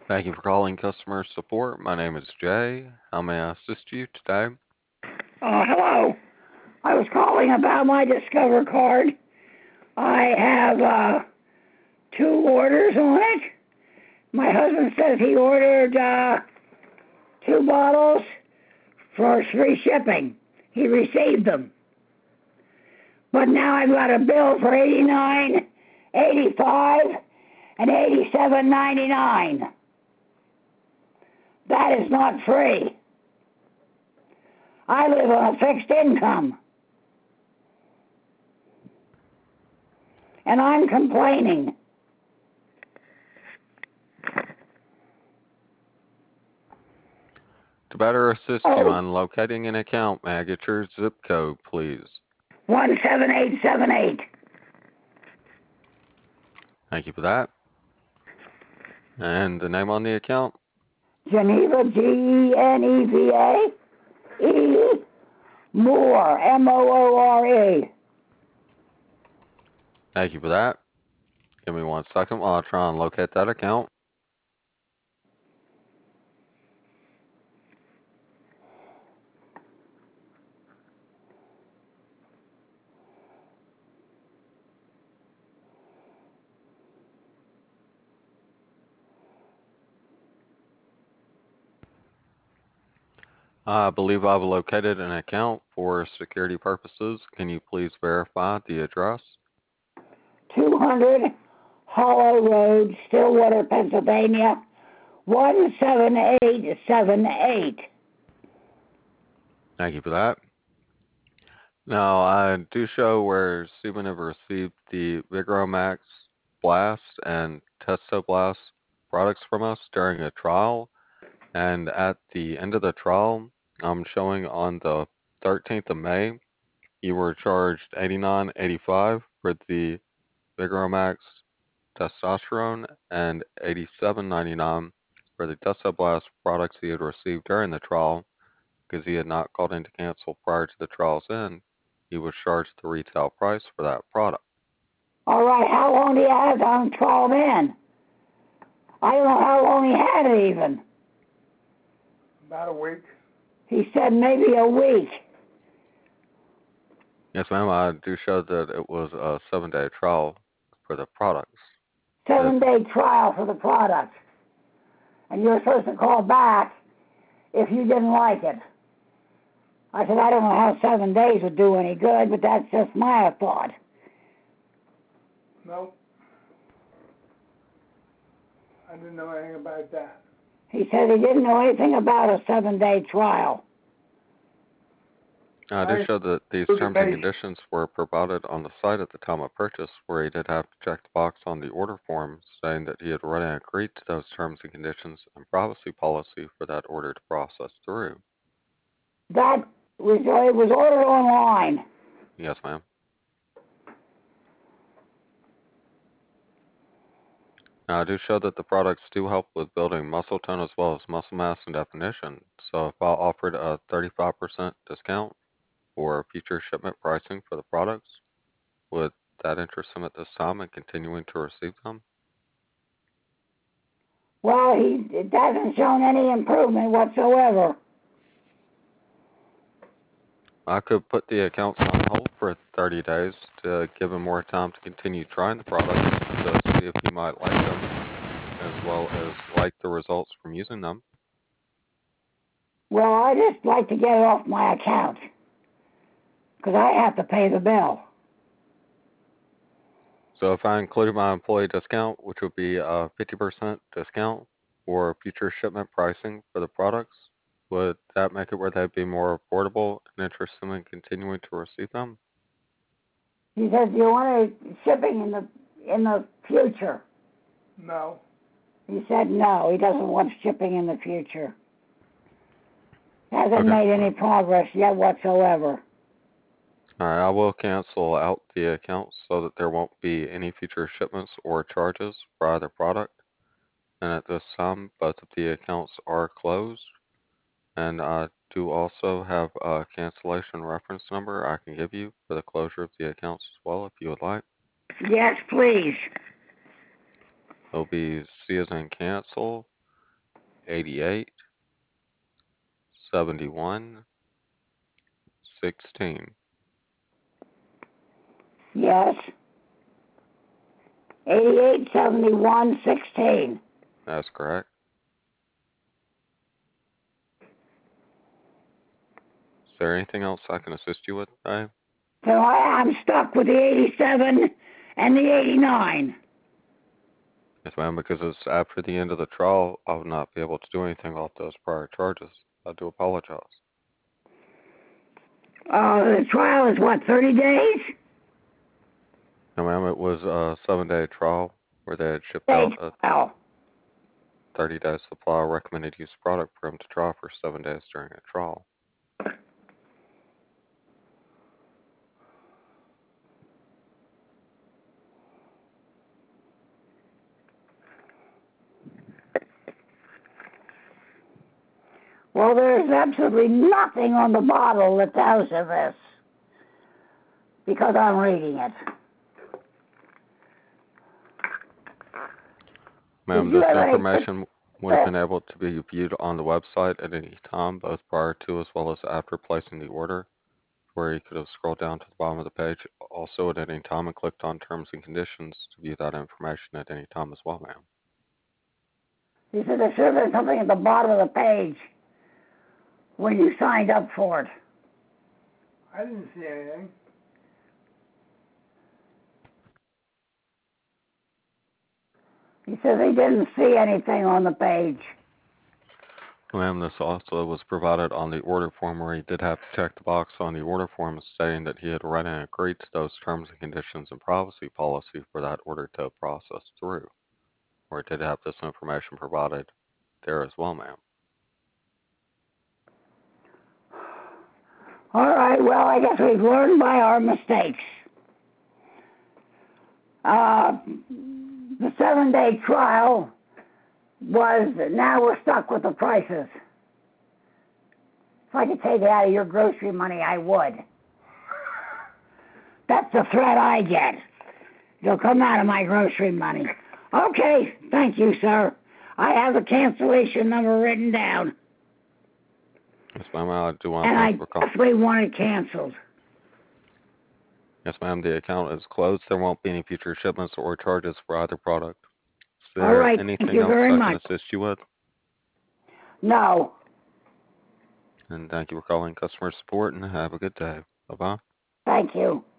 Thank you for calling customer support. My name is Jay. How may I assist you today? Hello. I was calling about my Discover card. I have two orders on it. My husband says he ordered two bottles for free shipping. He received them. But now I've got a bill for $89.85 and $87.99. That is not free. I live on a fixed income. And I'm complaining. To better assist you on locating an account, may I get your zip code, please? 17878. Thank you for that. And the name on the account? Geneva, Geneva, E. Moore, Moore. Thank you for that. Give me 1 second while I try and locate that account. I believe I've located an account for security purposes. Can you please verify the address? 200 Hollow Road, Stillwater, Pennsylvania, 17878. Thank you for that. Now, I do show where Stephen have received the Vigromax Blast and Testo Blast products from us during a trial. And at the end of the trial, I'm showing on the 13th of May, you were charged $89.85 for the Vigromax Testosterone and $87.99 for the Testo Blast products he had received during the trial because he had not called in to cancel prior to the trial's end. He was charged the retail price for that product. All right, how long do you have on trial then? I don't know how long he had it even. About a week. He said maybe a week. Yes, ma'am, I do show that it was a 7-day trial for the products. 7-day trial for the product. And you're supposed to call back if you didn't like it. I said, I don't know how 7 days would do any good, but that's just my thought. No. I didn't know anything about that. He said he didn't know anything about a 7-day trial. I do show that these terms and conditions were provided on the site at the time of purchase, where he did have to check the box on the order form saying that he had already agreed to those terms and conditions and privacy policy for that order to process through. That was, it was ordered online. Yes, ma'am. Now, I do show that the products do help with building muscle tone as well as muscle mass and definition. So if I offered a 35% discount for future shipment pricing for the products, would that interest him at this time in continuing to receive them? Well, it hasn't shown any improvement whatsoever. I could put the accounts on hold for 30 days to give him more time to continue trying the products to see if he might like them as well as like the results from using them. Well, I just like to get it off my account because I have to pay the bill. So if I included my employee discount, which would be a 50% discount for future shipment pricing for the products, would that make it where they'd be more affordable and interested in continuing to receive them? He says, "Do you want it shipping in the future?" No. He said no. He doesn't want shipping in the future. Hasn't Okay. made any progress yet whatsoever. All right, I will cancel out the account so that there won't be any future shipments or charges for either product. And at this time, both of the accounts are closed. And I do also have a cancellation reference number I can give you for the closure of the accounts as well if you would like. Yes, please. It'll be C as in cancel, 88 71 16. Yes. 887116. That's correct. Is there anything else I can assist you with today? So I'm stuck with the 87 and the 89. Yes, ma'am, because it's after the end of the trial, I would not be able to do anything off those prior charges. I do apologize. The trial is what, 30 days? No, ma'am, it was a 7-day trial where they had shipped Day out a trial. 30-day supply of recommended use product for him to try for 7 days during a trial. Well, there's absolutely nothing on the bottle that tells you this, because I'm reading it. Ma'am, Did you this have any information would have been able to be viewed on the website at any time, both prior to as well as after placing the order, where you could have scrolled down to the bottom of the page also at any time and clicked on terms and conditions to view that information at any time as well, ma'am. You said there should have been something at the bottom of the page when you signed up for it. I didn't see anything. He said he didn't see anything on the page. Ma'am, this also was provided on the order form where he did have to check the box on the order form stating that he had read and agreed to those terms and conditions and privacy policy for that order to process through, where it did have this information provided there as well, ma'am. All right, well, I guess we've learned by our mistakes. The 7-day trial was, now we're stuck with the prices. If I could take it out of your grocery money, I would. That's the threat I get. It'll come out of my grocery money. Okay, thank you, sir. I have the cancellation number written down, Yes, ma'am, I do want to and I thank you for calling. definitely want it canceled. Yes, ma'am, the account is closed. There won't be any future shipments or charges for either product. Is All there right, thank anything you else very I can much. assist you with? No. And thank you for calling customer support and have a good day. Bye-bye. Thank you.